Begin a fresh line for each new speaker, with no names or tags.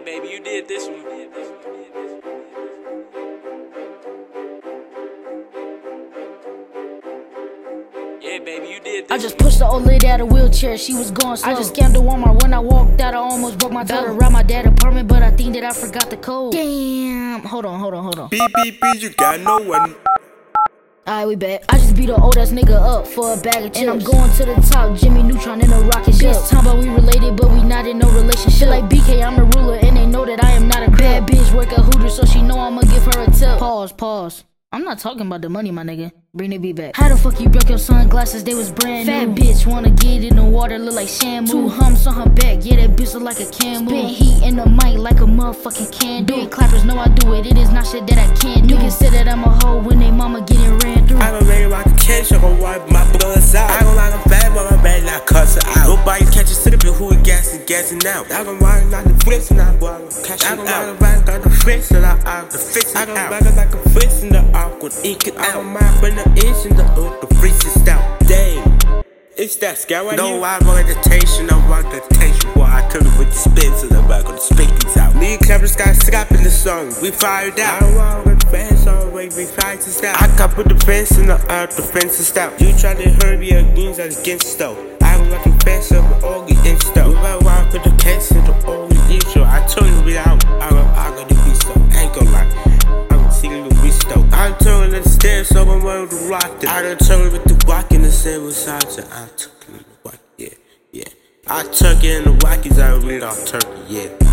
baby, you did this one. Yeah, baby, you did this.
I just pushed the old lady out of a wheelchair, she was going slow. I just scammed the Walmart when I walked out, I almost broke my toe. Around my dad's apartment, but I think that I forgot the code. Damn, hold on.
Beep, beep, beep, you got no one.
Alright, we back. I just beat a old ass nigga up for a bag of chips. And I'm going to the top, Jimmy Neutron in a rocket ship. This time about we related, but we not in no relationship. Like BK, I'm the ruler, and they know that I am not a bad bitch. Work at Hooters, so she know I'ma give her a tip. Pause. I'm not talking about the money, my nigga. Bring the beat back. How the fuck you broke your sunglasses? They was brand new. Fat bitch wanna get in the water, look like Shamu. 2 humps on her back, yeah, that bitch look like a camel. Spin heat in the mic like a motherfucking candle. Big clappers know I do it, it is not shit that I can't do. Niggas say that I'm a hoe when they mama getting ran through.
I gon' lay rock a cash, I gon' wipe my bullets out. I gon' like a fat, but my bad, not cuss her out. Nobody catch a slippin', who it gassing out. I gon' ride like the flips and I go out, cash it out. I gon' ride like the flips and I fix it out. I gon' ride like a flips in the awkward, ink it out. I gon' mind bring the inch in the freeze it out. Dang, it's that scale right here. No, I want meditation, I want the tension. Boy, I turn it with the spins and I'm back on the speakers out. Me and Clever's got scrap in the song, we fired out. I don't want with the fans always, we fired to stop. I got put the fence in the fence to stop. You try to hurt me against though. I was like a fence of the all get in stuff. We better walk with the case in the all intro. I told you without, I got the beast though. I ain't gon' lie. I'm turning the stairs, so I'm wearing the rock. I done turned with the rock in the same side. I took it in the rock, yeah. I took it in the Rockies, I read off Turkey, yeah.